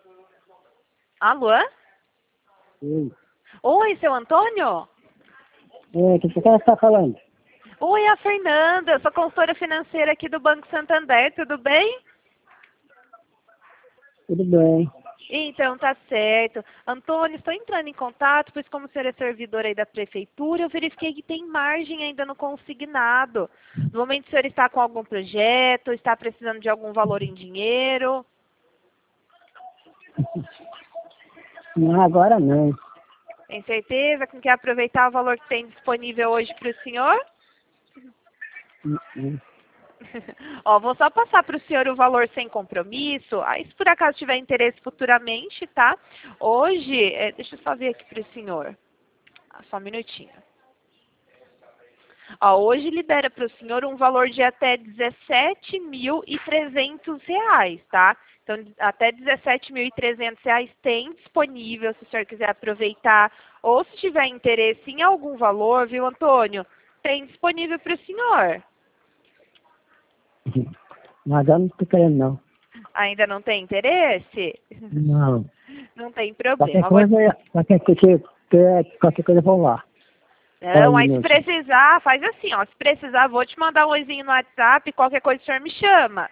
Alô? Oi. Oi, seu Antônio? Que cara está falando? Oi, a Fernanda, sou consultora financeira aqui do Banco Santander, tudo bem? Tudo bem. Então, tá certo. Antônio, estou entrando em contato, pois como o senhor é servidor aí da prefeitura, eu verifiquei que tem margem ainda no consignado. No momento, o senhor está com algum projeto, está precisando de algum valor em dinheiro? Não, agora não. Tem certeza que quer aproveitar o valor que tem disponível hoje para o senhor? Hum. Ó, vou só passar para o senhor o valor sem compromisso. Aí, se por acaso tiver interesse futuramente, tá? Hoje, deixa eu só ver aqui para o senhor. Só um minutinho. Ó, hoje libera para o senhor um valor de até R$17.300, tá? Então, até R$17.300 tem disponível, se o senhor quiser aproveitar. Ou se tiver interesse em algum valor, viu, Antônio? Tem disponível para o senhor. Mas agora não estou querendo, não. Ainda não tem interesse? Não. Não tem Qualquer problema. coisa eu vou lá. Não, aí se precisar, faz assim, ó. Se precisar, vou te mandar um oizinho no WhatsApp, qualquer coisa o senhor me chama.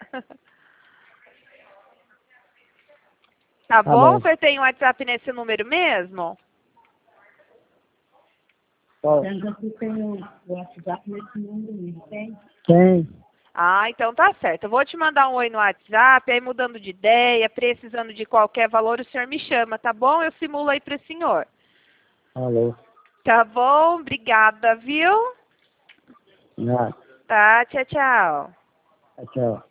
Tá Tá bom? bom. O senhor tem um WhatsApp nesse número mesmo? Tem o WhatsApp nesse número mesmo, tem? Tem. Ah, então tá certo. Eu vou te mandar um oi no WhatsApp, aí mudando de ideia, precisando de qualquer valor, o senhor me chama, tá bom? Eu simulo aí pro senhor. Alô. Tá bom? Obrigada, viu? Nada. Tá, tchau, tchau. Tchau.